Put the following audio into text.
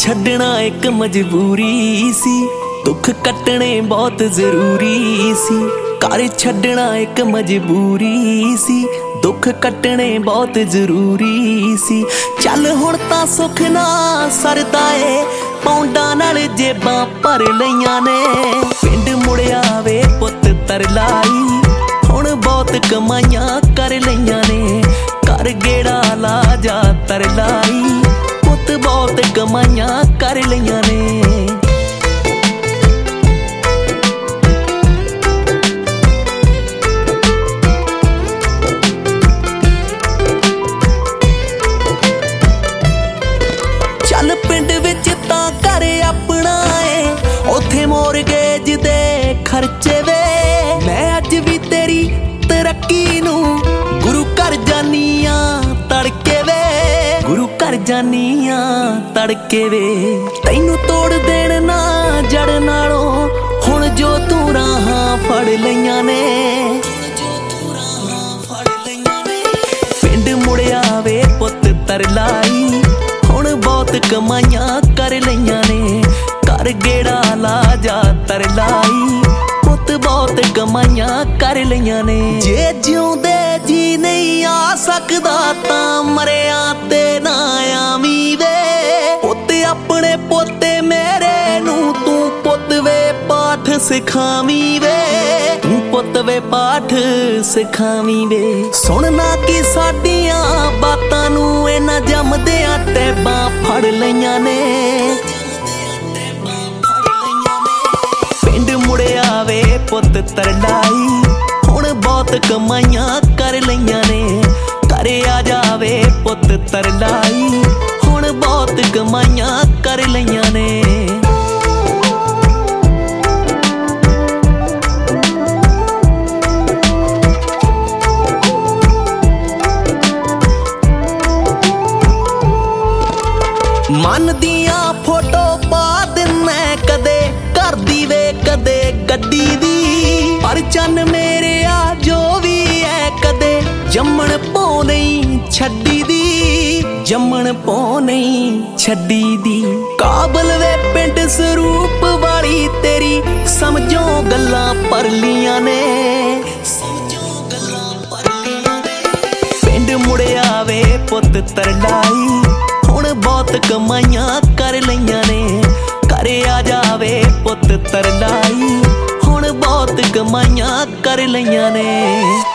छड्डना एक मजबूरी सी, दुख कट्टने बहुत जरूरी सी। घर छड्डना एक मजबूरी सी, दुख कट्टने बहुत जरूरी सी। चल हुण तां सुख ना सरदा ए, पौंडां नाल जेबां भर लईआं ने। पिंड मुड़िया वे पुत्त तरलाई, हुण बहुत कमाइयां कर लईआं ने। घर गेड़ा ला जा तरलाई, पुत्त बहुत कमाइयां कर लईआं ने। चल पिंड विच तां घर अपना है, ओथे मोरगेज दे खर्चे वे। मैं अज भी तेरी तरक्की नूं गुरु घर जानी आ तड़के वे, गुरु घर जानी आ तड़के वे। तैनू तोड़ देण ना जड़ नालों, हुण जो तू राहां फड़ लईआं ने। पिंड मुड़िया वे पुत्त तरलाई, हुण बहुत कमाइयां कर लईआं ने। घर गेड़ा ला जा तरलाई, पुत्त बहुत कमाइयां कर लईआं ने। जे जिउंदे जी नहीं आ सकदा तां मरिया ते ना आवी वे। पुत्त अपने पोते मेरे नूं तू पुत्त वे पाठ सिखावी वे, तू पुत्त वे पाठ सिखावी वे। सुनना कि साडियां बातां नूं इन्हां जमदिआं टैबां फड़ लईआं ने। पिंड मुड़िया वे पुत्त तरलाई, हुण बहुत कमाइयां कर लईआं ने। घर आ जावे पुत्त तरलाई, हुण बहुत कमाइयां कर लईआं ने। मन दियां फोटो पा दिन्ने कदे घर दी वे कदे गड्डी दी। पर चन मेरे आ जो भी है कदे जम्मण पौ नहीं छड्डी दी, जम्मण पौ नहीं छड्डी दी। काबल वे पिंड स्वरूप वाली तेरी, समझो गल्लां परलियां ने। पिंड मुड़िया वे पुत्त तरलाई, हुण बहुत कमाइयां कर लईआं ने। घर आ जावे पुत्त तरलाई, हुण बहुत कमाइयां कर लईआं ने।